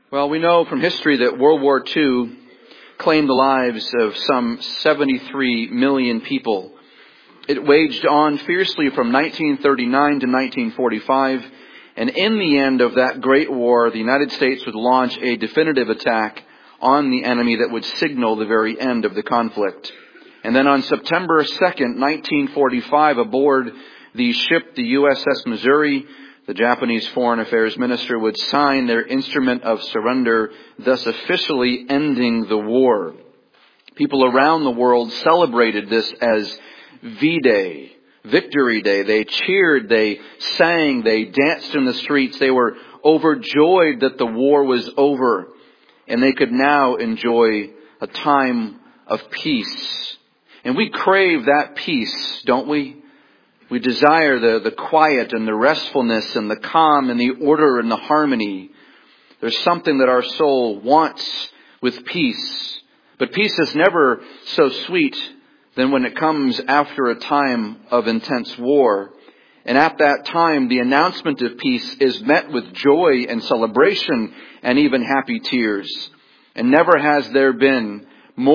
Well, we know from history that World War II claimed the lives of some 73 million people. It waged on fiercely from 1939 to 1945, and in the end of that great war, the United States would launch a definitive attack on the enemy that would signal the very end of the conflict. And then on September 2nd, 1945, aboard the ship, the USS Missouri, the Japanese Foreign Affairs Minister would sign their instrument of surrender, thus officially ending the war. People around the world celebrated this as V-Day, Victory Day. They cheered, they sang, they danced in the streets. They were overjoyed that the war was over and they could now enjoy a time of peace. And we crave that peace, don't we? We desire the quiet and the restfulness and the calm and the order and the harmony. There's something that our soul wants with peace. But peace is never so sweet than when it comes after a time of intense war. And at that time, the announcement of peace is met with joy and celebration and even happy tears. And never has there been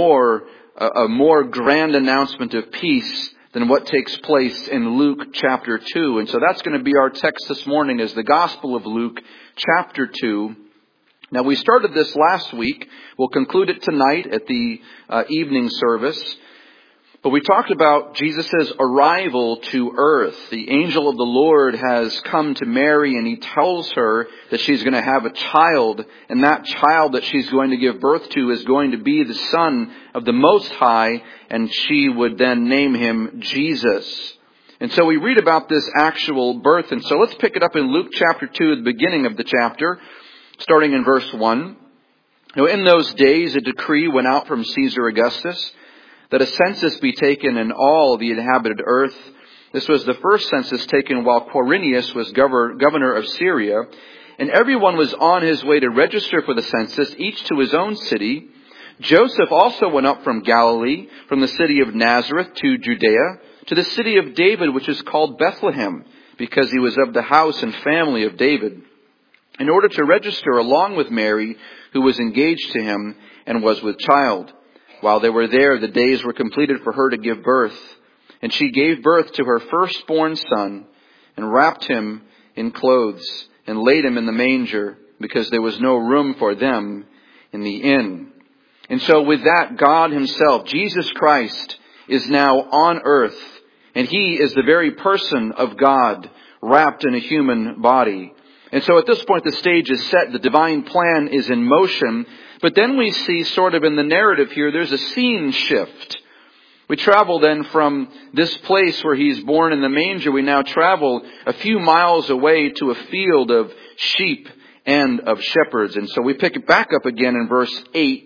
a more grand announcement of peace than what takes place in Luke chapter 2. And so that's going to be our text this morning, is the Gospel of Luke chapter 2. Now, we started this last week. We'll conclude it tonight at the evening service. But we talked about Jesus' arrival to earth. The angel of the Lord has come to Mary, and he tells her that she's going to have a child, and that child that she's going to give birth to is going to be the Son of the Most High, and she would then name him Jesus. And so we read about this actual birth, and so let's pick it up in Luke chapter 2, at the beginning of the chapter, starting in verse 1. Now, in those days, a decree went out from Caesar Augustus that a census be taken in all the inhabited earth. This was the first census taken while Quirinius was governor of Syria. And everyone was on his way to register for the census, each to his own city. Joseph also went up from Galilee, from the city of Nazareth to Judea, to the city of David, which is called Bethlehem, because he was of the house and family of David, in order to register along with Mary, who was engaged to him and was with child. While they were there, the days were completed for her to give birth. And she gave birth to her firstborn son and wrapped him in clothes and laid him in the manger, because there was no room for them in the inn. And so with that, God himself, Jesus Christ, is now on earth. And he is the very person of God wrapped in a human body. And so at this point, the stage is set. The divine plan is in motion. But then we see sort of in the narrative here, there's a scene shift. We travel then from this place where he's born in the manger. We now travel a few miles away to a field of sheep and of shepherds. And so we pick it back up again in verse 8.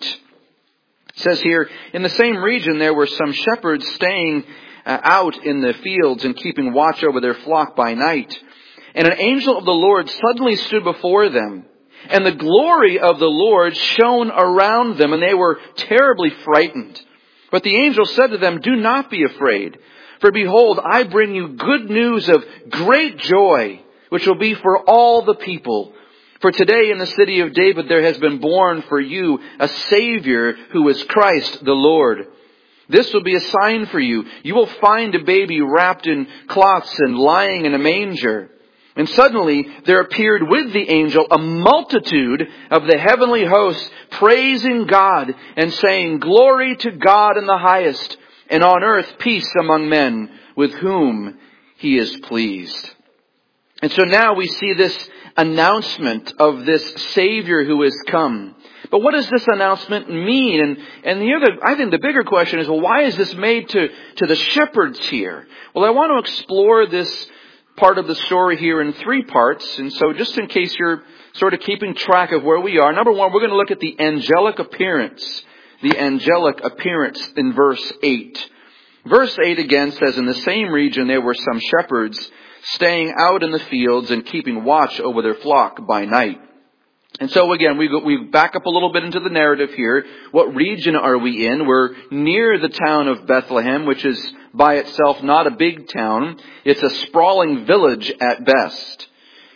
It says here, in the same region there were some shepherds staying out in the fields and keeping watch over their flock by night. And an angel of the Lord suddenly stood before them. And the glory of the Lord shone around them, and they were terribly frightened. But the angel said to them, "Do not be afraid, for behold, I bring you good news of great joy, which will be for all the people. For today in the city of David there has been born for you a Savior, who is Christ the Lord. This will be a sign for you. You will find a baby wrapped in cloths and lying in a manger." And suddenly there appeared with the angel a multitude of the heavenly hosts, praising God and saying, "Glory to God in the highest, and on earth peace among men with whom he is pleased." And so now we see this announcement of this Savior who has come. But what does this announcement mean? And I think the bigger question is, well, why is this made to the shepherds here? Well, I want to explore this part of the story here in three parts. And so just in case you're sort of keeping track of where we are, number one, we're going to look at the angelic appearance. The angelic appearance in verse 8. Verse 8 again says, in the same region there were some shepherds staying out in the fields and keeping watch over their flock by night. And so again, we back up a little bit into the narrative here. What region are we in? We're near the town of Bethlehem, which is by itself not a big town. It's a sprawling village at best.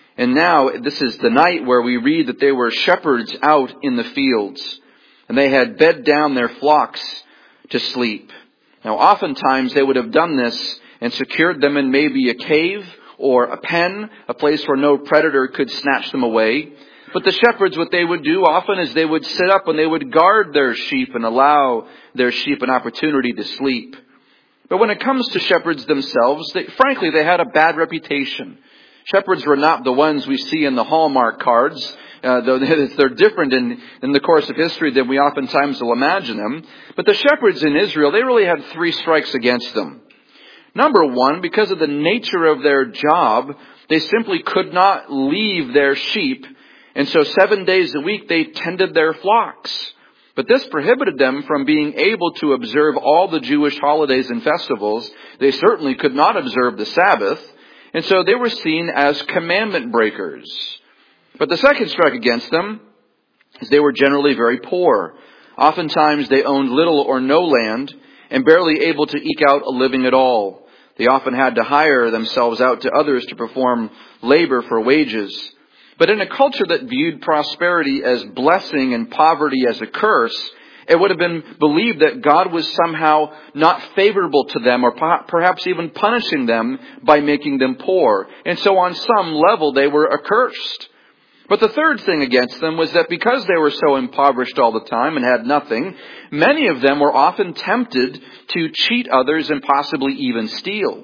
And now this is the night where we read that they were shepherds out in the fields, and they had bed down their flocks to sleep. Now oftentimes they would have done this and secured them in maybe a cave or a pen, a place where no predator could snatch them away. But the shepherds, what they would do often is they would sit up and they would guard their sheep and allow their sheep an opportunity to sleep. But when it comes to shepherds themselves, frankly, they had a bad reputation. Shepherds were not the ones we see in the Hallmark cards, though they're different in the course of history than we oftentimes will imagine them. But the shepherds in Israel, they really had 3 strikes against them. Number one, because of the nature of their job, they simply could not leave their sheep. And so 7 days a week they tended their flocks. But this prohibited them from being able to observe all the Jewish holidays and festivals. They certainly could not observe the Sabbath. And so they were seen as commandment breakers. But the second strike against them is they were generally very poor. Oftentimes they owned little or no land and barely able to eke out a living at all. They often had to hire themselves out to others to perform labor for wages. But in a culture that viewed prosperity as blessing and poverty as a curse, it would have been believed that God was somehow not favorable to them or perhaps even punishing them by making them poor. And so on some level they were accursed. But the third thing against them was that because they were so impoverished all the time and had nothing, many of them were often tempted to cheat others and possibly even steal.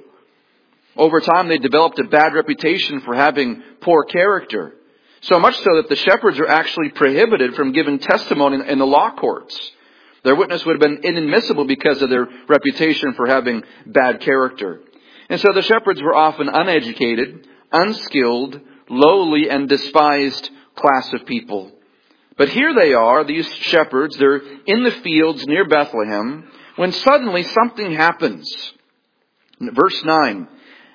Over time they developed a bad reputation for having poor character. So much so that the shepherds are actually prohibited from giving testimony in the law courts. Their witness would have been inadmissible because of their reputation for having bad character. And so the shepherds were often uneducated, unskilled, lowly, and despised class of people. But here they are, these shepherds, they're in the fields near Bethlehem, when suddenly something happens. Verse 9.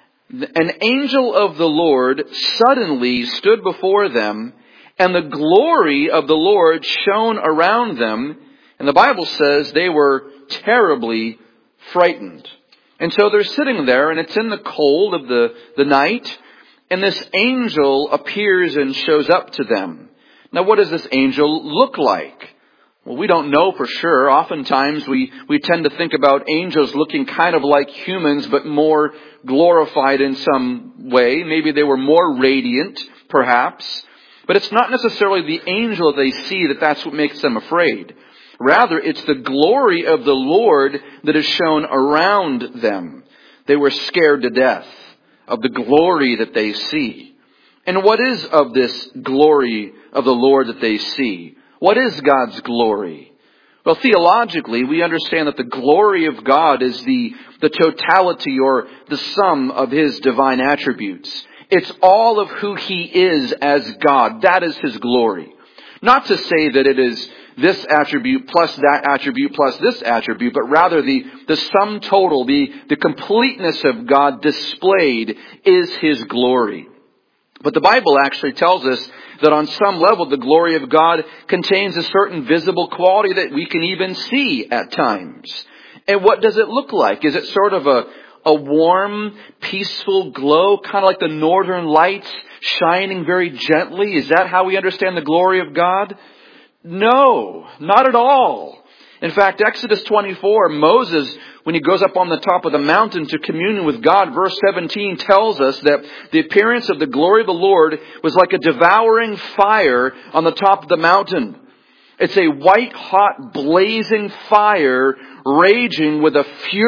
An angel of the Lord suddenly stood before them, and the glory of the Lord shone around them. And the Bible says they were terribly frightened. And so they're sitting there, and it's in the cold of the night, and this angel appears and shows up to them. Now, what does this angel look like? Well, we don't know for sure. Oftentimes we tend to think about angels looking kind of like humans, but more glorified in some way. Maybe they were more radiant, perhaps. But it's not necessarily the angel they see that's what makes them afraid. Rather, it's the glory of the Lord that is shown around them. They were scared to death of the glory that they see. And what is of this glory of the Lord that they see? What is God's glory? Well, theologically, we understand that the glory of God is the totality or the sum of His divine attributes. It's all of who He is as God. That is His glory. Not to say that it is this attribute plus that attribute plus this attribute, but rather the sum total, the completeness of God displayed is His glory. But the Bible actually tells us that on some level the glory of God contains a certain visible quality that we can even see at times. And what does it look like? Is it sort of a warm, peaceful glow, kind of like the northern lights shining very gently? Is that how we understand the glory of God? No, not at all. In fact, Exodus 24, Moses, when he goes up on the top of the mountain to communion with God, verse 17 tells us that the appearance of the glory of the Lord was like a devouring fire on the top of the mountain. It's a white hot blazing fire raging with the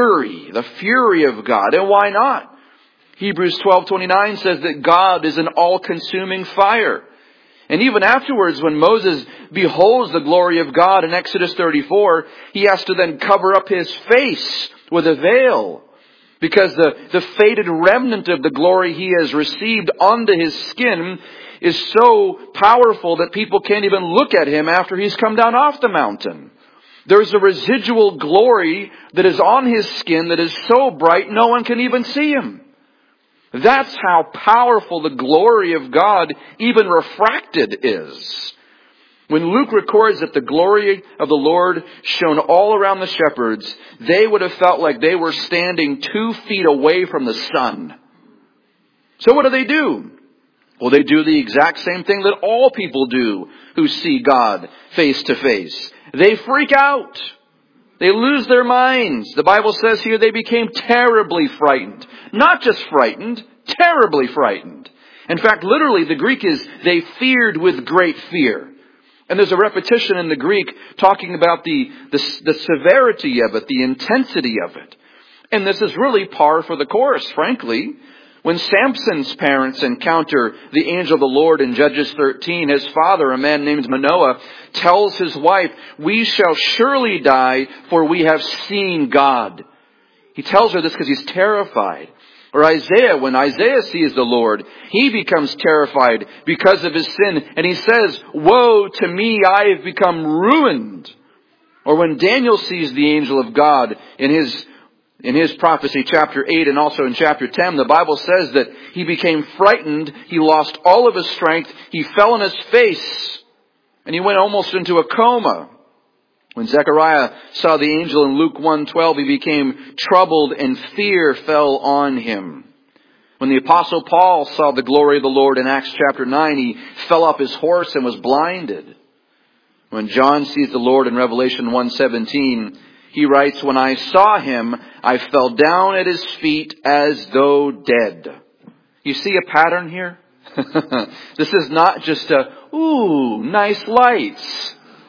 fury of God. And why not? Hebrews 12:29 says that God is an all-consuming fire. And even afterwards, when Moses beholds the glory of God in Exodus 34, he has to then cover up his face with a veil, because the faded remnant of the glory he has received onto his skin is so powerful that people can't even look at him after he's come down off the mountain. There's a residual glory that is on his skin that is so bright no one can even see him. That's how powerful the glory of God, even refracted, is. When Luke records that the glory of the Lord shone all around the shepherds, they would have felt like they were standing 2 feet away from the sun. So what do? Well, they do the exact same thing that all people do who see God face to face. They freak out. They lose their minds. The Bible says here they became terribly frightened. Not just frightened, terribly frightened. In fact, literally the Greek is they feared with great fear. And there's a repetition in the Greek talking about the severity of it, the intensity of it. And this is really par for the course, frankly. When Samson's parents encounter the angel of the Lord in Judges 13, his father, a man named Manoah, tells his wife, "We shall surely die, for we have seen God." He tells her this because he's terrified. Or Isaiah, when Isaiah sees the Lord, he becomes terrified because of his sin. And he says, "Woe to me, I have become ruined." Or when Daniel sees the angel of God in his prophecy, chapter 8 and also in chapter 10, the Bible says that he became frightened, he lost all of his strength, he fell on his face, and he went almost into a coma. When Zechariah saw the angel in Luke 1:12, he became troubled and fear fell on him. When the Apostle Paul saw the glory of the Lord in Acts chapter 9, he fell off his horse and was blinded. When John sees the Lord in Revelation 1:17, he writes, "When I saw him, I fell down at his feet as though dead." You see a pattern here? This is not just nice lights.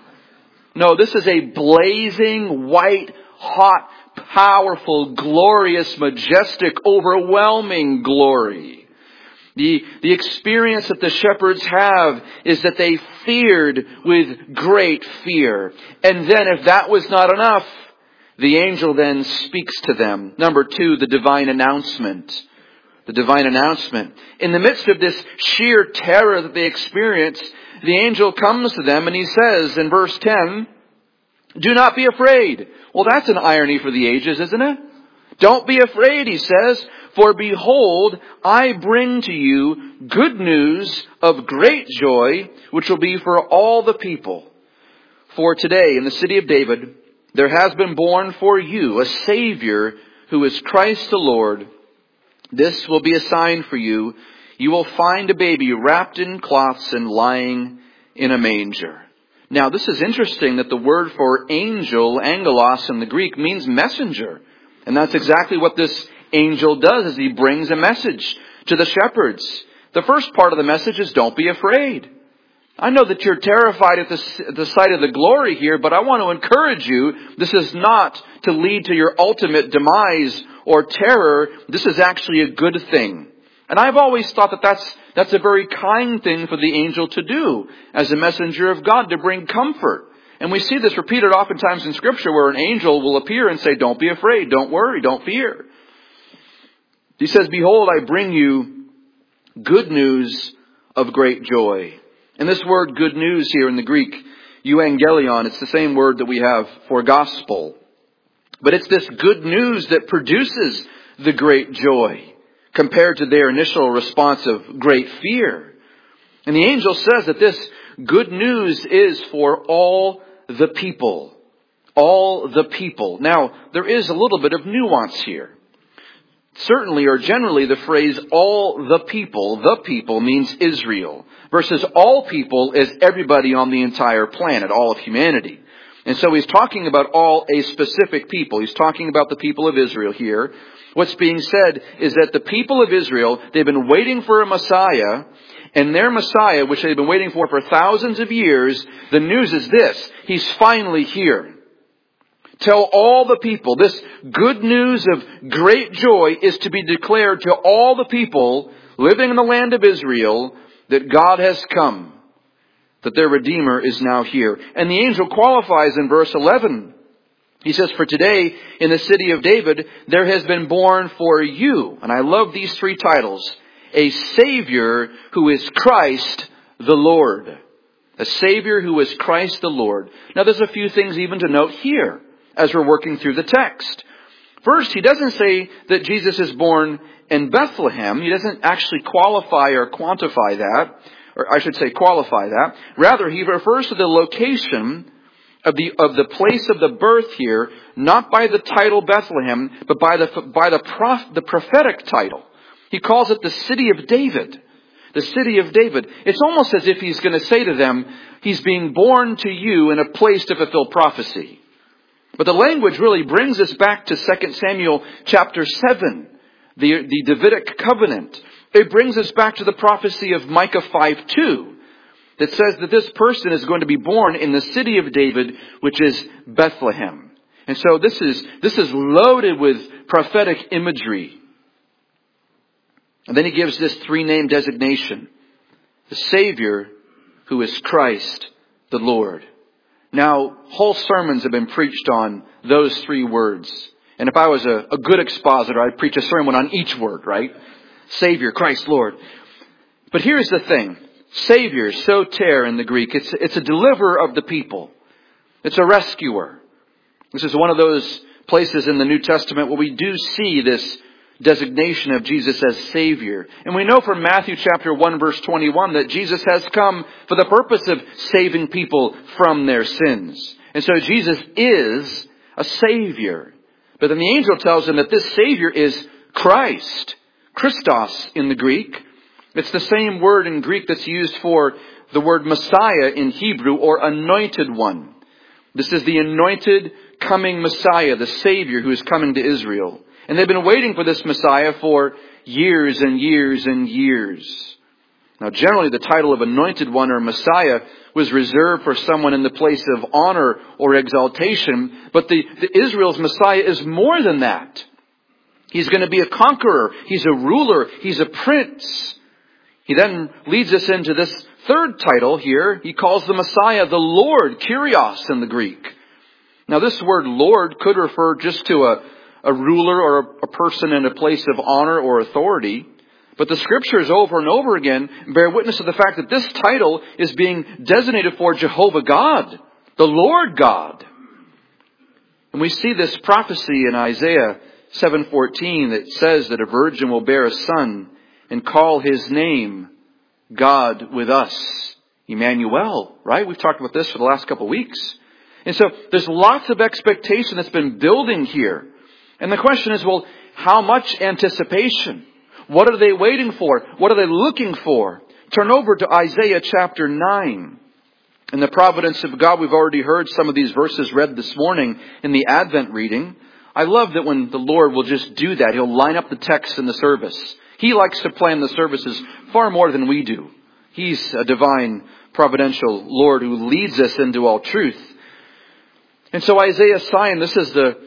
No, this is a blazing, white, hot, powerful, glorious, majestic, overwhelming glory. The experience that the shepherds have is that they feared with great fear. And then if that was not enough, the angel then speaks to them. Number 2, the divine announcement. The divine announcement. In the midst of this sheer terror that they experience, the angel comes to them and he says in verse 10, "Do not be afraid." Well, that's an irony for the ages, isn't it? "Don't be afraid," he says, "for behold, I bring to you good news of great joy, which will be for all the people. For today in the city of David, there has been born for you a Savior who is Christ the Lord. This will be a sign for you. You will find a baby wrapped in cloths and lying in a manger." Now, this is interesting that the word for angel, angelos in the Greek, means messenger. And that's exactly what this angel does, is he brings a message to the shepherds. The first part of the message is don't be afraid. I know that you're terrified at the sight of the glory here, but I want to encourage you, this is not to lead to your ultimate demise or terror. This is actually a good thing. And I've always thought that that's a very kind thing for the angel to do as a messenger of God, to bring comfort. And we see this repeated oftentimes in Scripture where an angel will appear and say, "Don't be afraid, don't worry, don't fear." He says, "Behold, I bring you good news of great joy." And this word good news here in the Greek, euangelion, it's the same word that we have for gospel. But it's this good news that produces the great joy compared to their initial response of great fear. And the angel says that this good news is for all the people. All the people. Now, there is a little bit of nuance here. Certainly or generally the phrase all the people means Israel, versus all people is everybody on the entire planet, all of humanity. And so he's talking about a specific people. He's talking about the people of Israel here. What's being said is that the people of Israel, they've been waiting for a Messiah, and their Messiah, which they've been waiting for thousands of years, the news is this: he's finally here. Tell all the people, this good news of great joy is to be declared to all the people living in the land of Israel that God has come, that their Redeemer is now here. And the angel qualifies in verse 11. He says, "For today in the city of David, there has been born for you," and I love these 3 titles, "a Savior who is Christ the Lord." A Savior who is Christ the Lord. Now there's a few things even to note here as we're working through the text. First, he doesn't say that Jesus is born in Bethlehem. He doesn't actually qualify or quantify that, or I should say qualify that. Rather, he refers to the location of the place of the birth here, not by the title Bethlehem, but by the prophetic title. He calls it the city of David. the city of David. It's almost as if he's going to say to them, he's being born to you in a place to fulfill prophecy. But the language really brings us back to 2 Samuel chapter 7, the Davidic covenant. It brings us back to the prophecy of Micah 5:2 that says that this person is going to be born in the city of David, which is Bethlehem. And so this is loaded with prophetic imagery. And then he gives this three-name designation: the Savior, who is Christ the Lord. Now, whole sermons have been preached on those three words. And if I was a good expositor, I'd preach a sermon on each word, right? Savior, Christ, Lord. But here's the thing. Savior, soter in the Greek, it's a deliverer of the people. It's a rescuer. This is one of those places in the New Testament where we do see this designation of Jesus as Savior. And we know from Matthew chapter 1 verse 21 that Jesus has come for the purpose of saving people from their sins. And so Jesus is a Savior. But then the angel tells him that this Savior is Christ. Christos in the Greek. It's the same word in Greek that's used for the word Messiah in Hebrew, or anointed one. This is the anointed coming Messiah, the Savior who is coming to Israel. And they've been waiting for this Messiah for years and years and years. Now, generally, the title of anointed one or Messiah was reserved for someone in the place of honor or exaltation. But the Israel's Messiah is more than that. He's going to be a conqueror. He's a ruler. He's a prince. He then leads us into this third title here. He calls the Messiah the Lord, Kyrios in the Greek. Now, this word Lord could refer just to a ruler or a person in a place of honor or authority. But the scriptures over and over again bear witness to the fact that this title is being designated for Jehovah God, the Lord God. And we see this prophecy in Isaiah 7:14 that says that a virgin will bear a son and call his name God with us. Emmanuel, right? We've talked about this for the last couple of weeks. And so there's lots of expectation that's been building here. And the question is, well, how much anticipation? What are they waiting for? What are they looking for? Turn over to Isaiah chapter 9. In the providence of God, we've already heard some of these verses read this morning in the Advent reading. I love that when the Lord will just do that, He'll line up the text in the service. He likes to plan the services far more than we do. He's a divine, providential Lord who leads us into all truth. And so Isaiah 9 is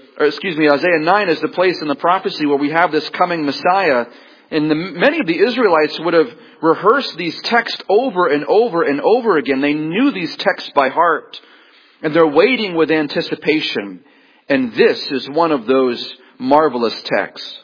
the place in the prophecy where we have this coming Messiah. And many of the Israelites would have rehearsed these texts over and over and over again. They knew these texts by heart. And they're waiting with anticipation. And this is one of those marvelous texts.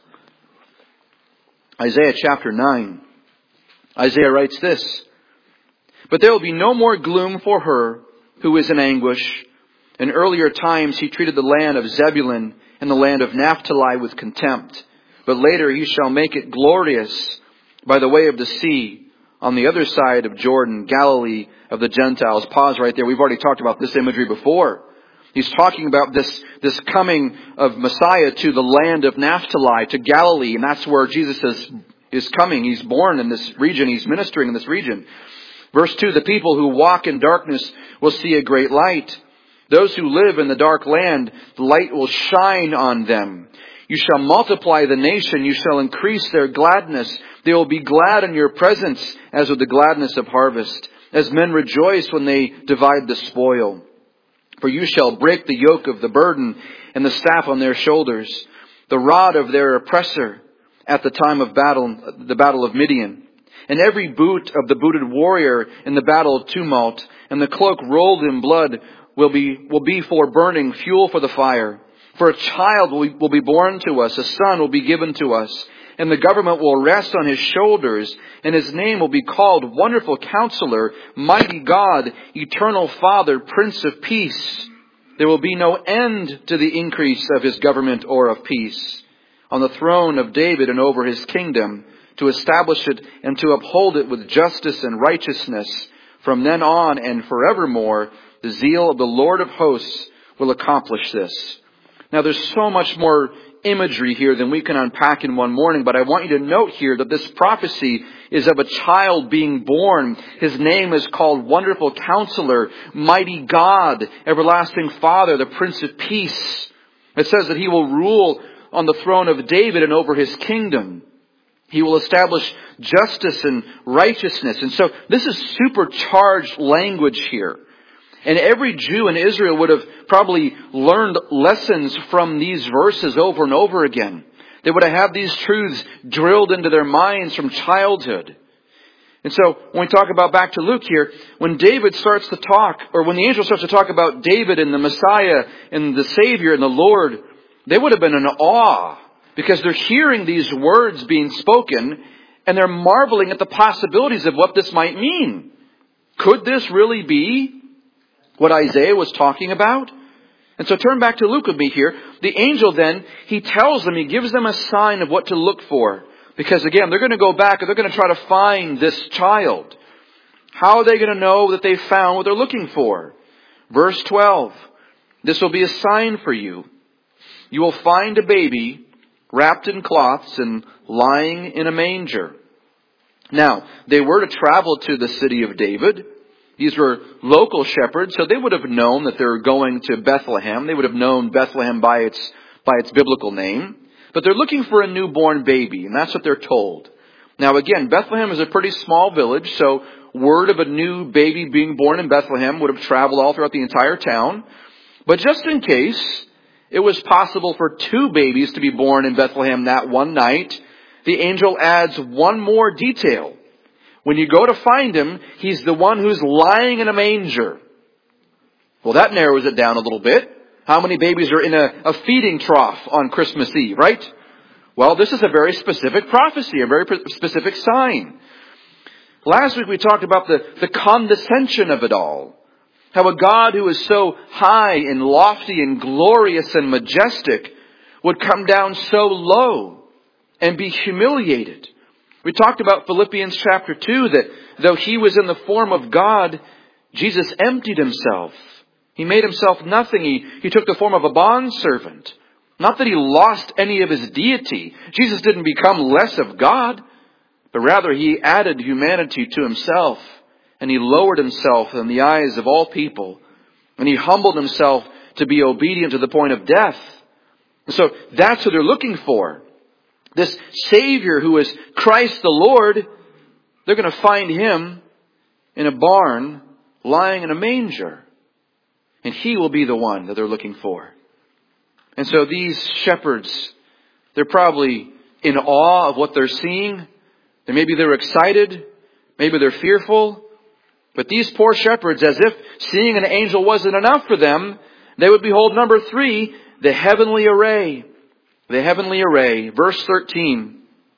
Isaiah chapter 9. Isaiah writes this: "But there will be no more gloom for her who is in anguish. In earlier times he treated the land of Zebulun and the land of Naphtali with contempt. But later he shall make it glorious by the way of the sea, on the other side of Jordan, Galilee of the Gentiles." Pause right there. We've already talked about this imagery before. He's talking about this coming of Messiah to the land of Naphtali, to Galilee. And that's where Jesus is coming. He's born in this region. He's ministering in this region. Verse 2, "The people who walk in darkness will see a great light. Those who live in the dark land, the light will shine on them. You shall multiply the nation. You shall increase their gladness. They will be glad in your presence as with the gladness of harvest, as men rejoice when they divide the spoil. For you shall break the yoke of the burden and the staff on their shoulders, the rod of their oppressor at the time of battle, the battle of Midian. And every boot of the booted warrior in the battle of tumult, and the cloak rolled in blood will be for burning, fuel for the fire. For a child will be born to us, a son will be given to us, and the government will rest on his shoulders, and his name will be called Wonderful Counselor, Mighty God, Eternal Father, Prince of Peace. There will be no end to the increase of his government or of peace, on the throne of David and over his kingdom, to establish it and to uphold it with justice and righteousness. From then on and forevermore, the zeal of the Lord of hosts will accomplish this." Now there's so much more imagery here than we can unpack in one morning, but I want you to note here that this prophecy is of a child being born. His name is called Wonderful Counselor, Mighty God, Everlasting Father, the Prince of Peace. It says that he will rule on the throne of David and over his kingdom. He will establish justice and righteousness. And so this is supercharged language here. And every Jew in Israel would have probably learned lessons from these verses over and over again. They would have had these truths drilled into their minds from childhood. And so when we talk about back to Luke here, when David starts to talk, or when the angel starts to talk about David and the Messiah and the Savior and the Lord, they would have been in awe because they're hearing these words being spoken and they're marveling at the possibilities of what this might mean. Could this really be what Isaiah was talking about? And so turn back to Luke with me here. The angel then, he tells them, he gives them a sign of what to look for. Because again, they're going to go back and they're going to try to find this child. How are they going to know that they found what they're looking for? Verse 12. This will be a sign for you. You will find a baby wrapped in cloths and lying in a manger. Now, they were to travel to the city of David. These were local shepherds, so they would have known that they were going to Bethlehem. They would have known Bethlehem by its biblical name. But they're looking for a newborn baby, and that's what they're told. Now again, Bethlehem is a pretty small village, so word of a new baby being born in Bethlehem would have traveled all throughout the entire town. But just in case it was possible for 2 babies to be born in Bethlehem that one night, the angel adds one more detail. When you go to find him, he's the one who's lying in a manger. Well, that narrows it down a little bit. How many babies are in a feeding trough on Christmas Eve, right? Well, this is a very specific prophecy, a very specific sign. Last week we talked about the condescension of it all. How a God who is so high and lofty and glorious and majestic would come down so low and be humiliated. We talked about Philippians chapter 2, that though he was in the form of God, Jesus emptied himself. He made himself nothing. He took the form of a bondservant. Not that he lost any of his deity. Jesus didn't become less of God, but rather he added humanity to himself. And he lowered himself in the eyes of all people. And he humbled himself to be obedient to the point of death. So that's what they're looking for. This Savior who is Christ the Lord, they're going to find him in a barn lying in a manger. And he will be the one that they're looking for. And so these shepherds, they're probably in awe of what they're seeing. Maybe they're excited. Maybe they're fearful. But these poor shepherds, as if seeing an angel wasn't enough for them, they would behold number 3, the heavenly array. The heavenly array. Verse 13.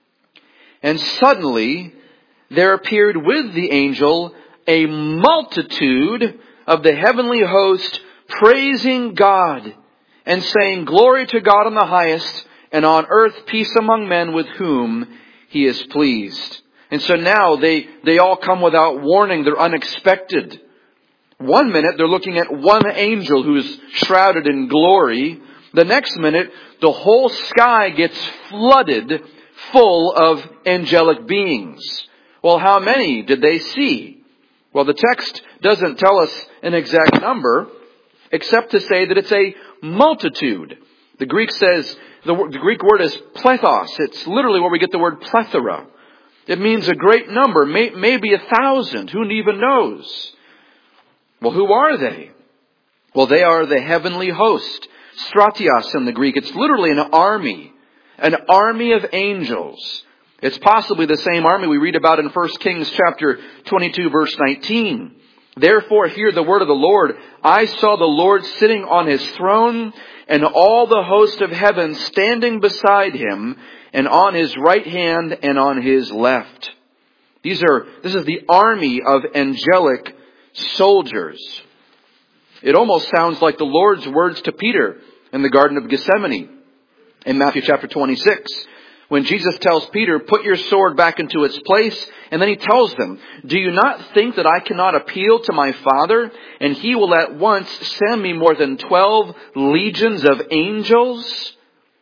And suddenly there appeared with the angel a multitude of the heavenly host praising God and saying, Glory to God in the highest, and on earth peace among men with whom he is pleased. And so now they all come without warning. They're unexpected. One minute they're looking at one angel who's shrouded in glory. The next minute, the whole sky gets flooded full of angelic beings. Well, how many did they see? Well, the text doesn't tell us an exact number, except to say that it's a multitude. The Greek says, the Greek word is plethos. It's literally where we get the word plethora. It means a great number, maybe 1,000. Who even knows? Well, who are they? Well, they are the heavenly host. Stratios in the Greek. It's literally an army of angels. It's possibly the same army we read about in 1 Kings chapter 22 verse 19. Therefore hear the word of the Lord. I saw the Lord sitting on his throne, and all the host of heaven standing beside him, and on his right hand and on his left. This is the army of angelic soldiers. It almost sounds like the Lord's words to Peter in the Garden of Gethsemane in Matthew chapter 26. When Jesus tells Peter, put your sword back into its place. And then he tells them, do you not think that I cannot appeal to my Father, and he will at once send me more than 12 legions of angels?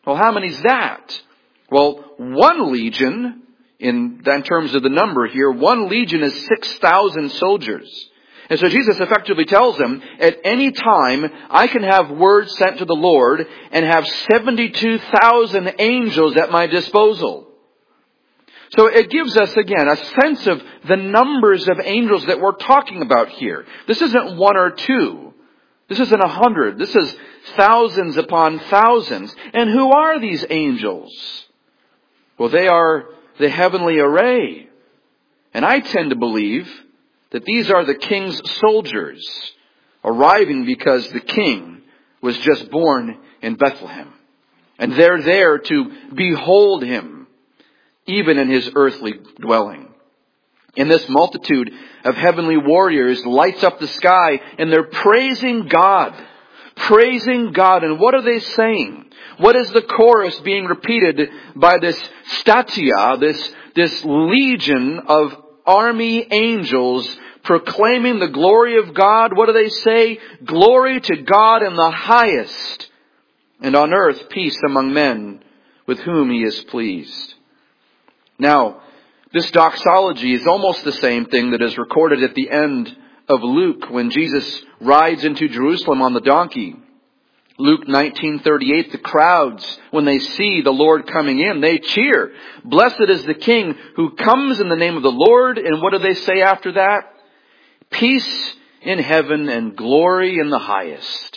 Well, how many is that? Well, one legion, in terms of the number here, one legion is 6,000 soldiers. And so Jesus effectively tells them, at any time, I can have word sent to the Lord and have 72,000 angels at my disposal. So it gives us, again, a sense of the numbers of angels that we're talking about here. This isn't one or two. This isn't 100. This is thousands upon thousands. And who are these angels? Well, they are the heavenly array. And I tend to believe that these are the king's soldiers arriving because the king was just born in Bethlehem. And they're there to behold him, even in his earthly dwelling. And this multitude of heavenly warriors lights up the sky, and they're praising God. Praising God. And what are they saying? What is the chorus being repeated by this statia, this legion of army angels proclaiming the glory of God? What do they say? Glory to God in the highest, and on earth peace among men with whom he is pleased. Now, this doxology is almost the same thing that is recorded at the end of Luke when Jesus rides into Jerusalem on the donkey. Luke 19:38, the crowds, when they see the Lord coming in, they cheer. Blessed is the King who comes in the name of the Lord. And what do they say after that? Peace in heaven and glory in the highest.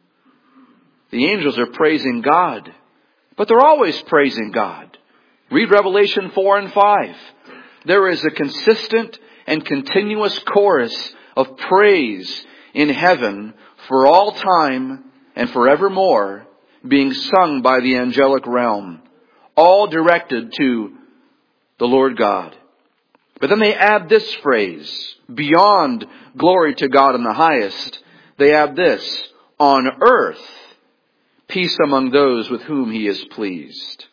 The angels are praising God, but they're always praising God. Read Revelation 4 and 5. There is a consistent and continuous chorus of praise in heaven for all time and forevermore, being sung by the angelic realm, all directed to the Lord God. But then they add this phrase, beyond glory to God in the highest, they add this, on earth, peace among those with whom he is pleased.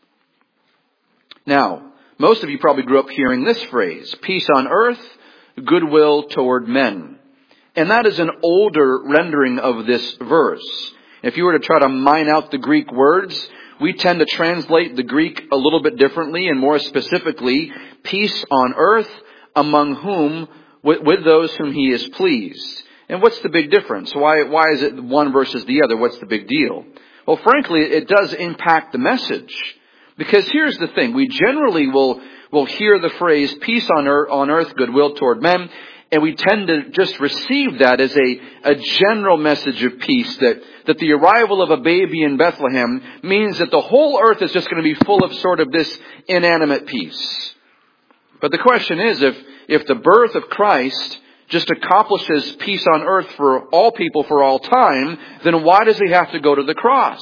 Now, most of you probably grew up hearing this phrase, peace on earth, goodwill toward men. And that is an older rendering of this verse. If you were to try to mine out the Greek words, we tend to translate the Greek a little bit differently, and more specifically, peace on earth among whom, with those whom he is pleased. And what's the big difference? Why is it one versus the other? What's the big deal? Well, frankly, it does impact the message. Because here's the thing, we generally will hear the phrase peace on earth, goodwill toward men, and we tend to just receive that as a general message of peace, that the arrival of a baby in Bethlehem means that the whole earth is just going to be full of sort of this inanimate peace. But the question is, if the birth of Christ just accomplishes peace on earth for all people for all time, then why does he have to go to the cross?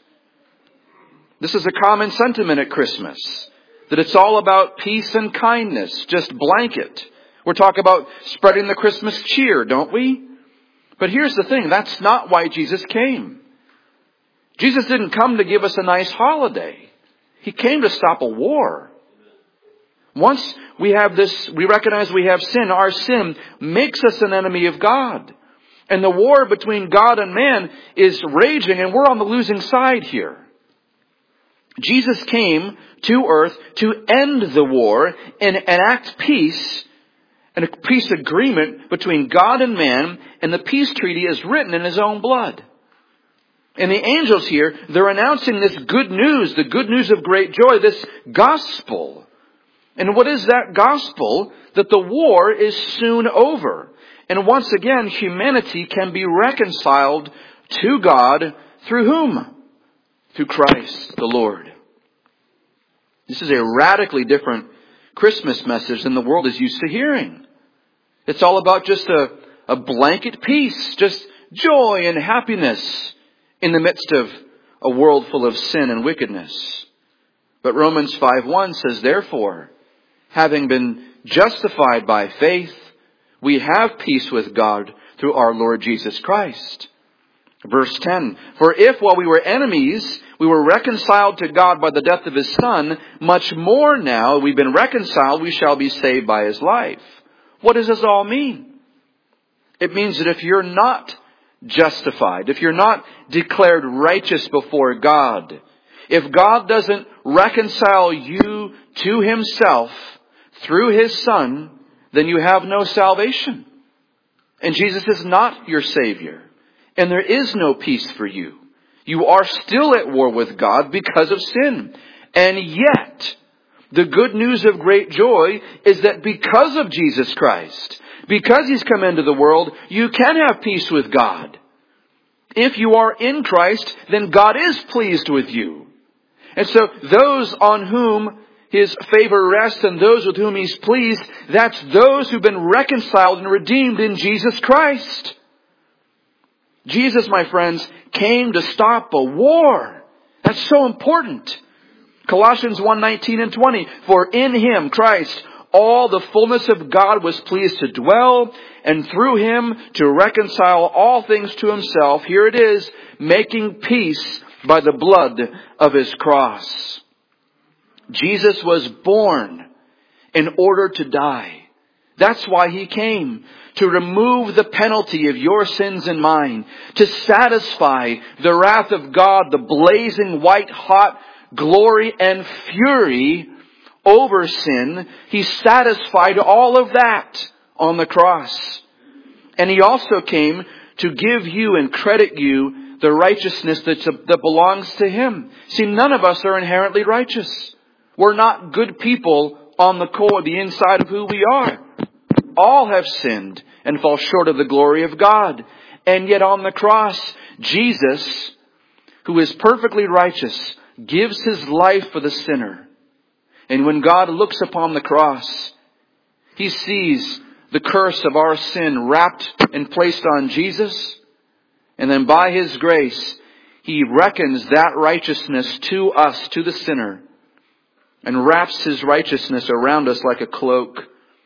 This is a common sentiment at Christmas, that it's all about peace and kindness, just blanket. We're talking about spreading the Christmas cheer, don't we? But here's the thing, that's not why Jesus came. Jesus didn't come to give us a nice holiday. He came to stop a war. Once we have this, we recognize we have sin. Our sin makes us an enemy of God. And the war between God and man is raging, and we're on the losing side here. Jesus came to earth to end the war and enact peace, and a peace agreement between God and man, and the peace treaty is written in his own blood. And the angels here, they're announcing this good news, the good news of great joy, this gospel. And what is that gospel? That the war is soon over. And once again, humanity can be reconciled to God through whom? Through Christ the Lord. This is a radically different Christmas message than the world is used to hearing. It's all about just a blanket peace, just joy and happiness in the midst of a world full of sin and wickedness. But Romans 5:1 says, therefore, having been justified by faith, we have peace with God through our Lord Jesus Christ. Verse 10, for if while we were enemies, we were reconciled to God by the death of his Son, much more now we've been reconciled, we shall be saved by his life. What does this all mean? It means that if you're not justified, if you're not declared righteous before God, If God doesn't reconcile you to Himself through His Son, then you have no salvation. And Jesus is not your Savior. And there is no peace for you. You are still at war with God because of sin. And yet, the good news of great joy is that because of Jesus Christ, because He's come into the world, you can have peace with God. If you are in Christ, then God is pleased with you. And so those on whom His favor rests and those with whom He's pleased, that's those who've been reconciled and redeemed in Jesus Christ. Jesus, my friends, came to stop a war. That's so important. Colossians 1:19 and 20. For in Him, Christ, all the fullness of God was pleased to dwell, and through Him to reconcile all things to Himself. Here it is, making peace by the blood of His cross. Jesus was born in order to die. That's why He came, to remove the penalty of your sins and mine, to satisfy the wrath of God, the blazing white hot glory and fury over sin. He satisfied all of that on the cross. And He also came to give you and credit you the righteousness that belongs to Him. See, none of us are inherently righteous. We're not good people on the core, the inside of who we are. All have sinned and fall short of the glory of God. And yet on the cross, Jesus, who is perfectly righteous, gives His life for the sinner. And when God looks upon the cross, He sees the curse of our sin wrapped and placed on Jesus. And then by His grace, He reckons that righteousness to us, to the sinner, and wraps His righteousness around us like a cloak.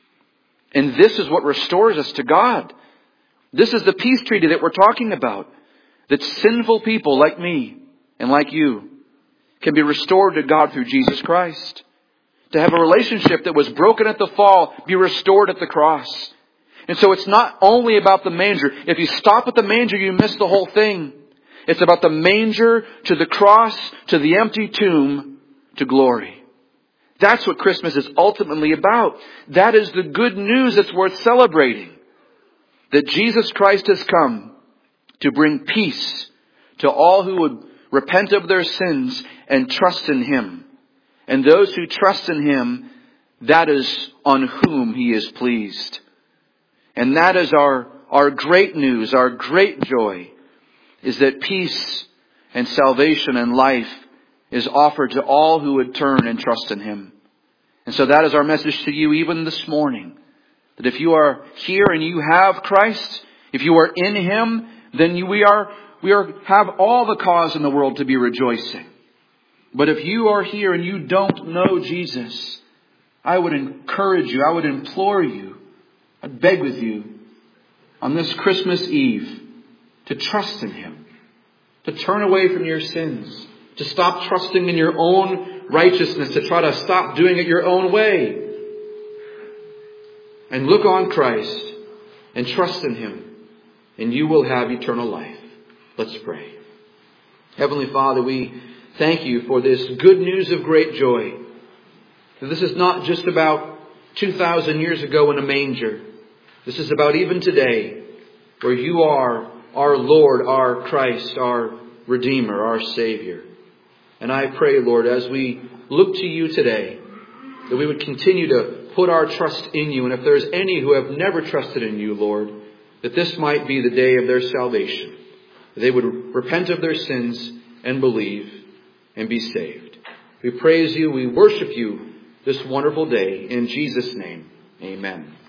And this is what restores us to God. This is the peace treaty that we're talking about. That sinful people like me and like you can be restored to God through Jesus Christ. To have a relationship that was broken at the fall be restored at the cross. And so it's not only about the manger. If you stop at the manger, you miss the whole thing. It's about the manger to the cross, to the empty tomb, to glory. That's what Christmas is ultimately about. That is the good news that's worth celebrating. That Jesus Christ has come to bring peace to all who would repent of their sins and trust in Him. And those who trust in Him, that is on whom He is pleased. And that is our great news, our great joy, is that peace and salvation and life is offered to all who would turn and trust in Him. And so that is our message to you even this morning. That if you are here and you have Christ, if you are in Him, then we have all the cause in the world to be rejoicing. But if you are here and you don't know Jesus, I would encourage you, I would implore you, I'd beg with you on this Christmas Eve to trust in Him, to turn away from your sins, to stop trusting in your own righteousness, to try to stop doing it your own way. And look on Christ and trust in Him, and you will have eternal life. Let's pray. Heavenly Father, we thank You for this good news of great joy. That this is not just about 2,000 years ago in a manger. This is about even today, where You are our Lord, our Christ, our Redeemer, our Savior. And I pray, Lord, as we look to You today, that we would continue to put our trust in You. And if there's any who have never trusted in You, Lord, that this might be the day of their salvation. That they would repent of their sins and believe and be saved. We praise You, we worship You this wonderful day. In Jesus' name, amen.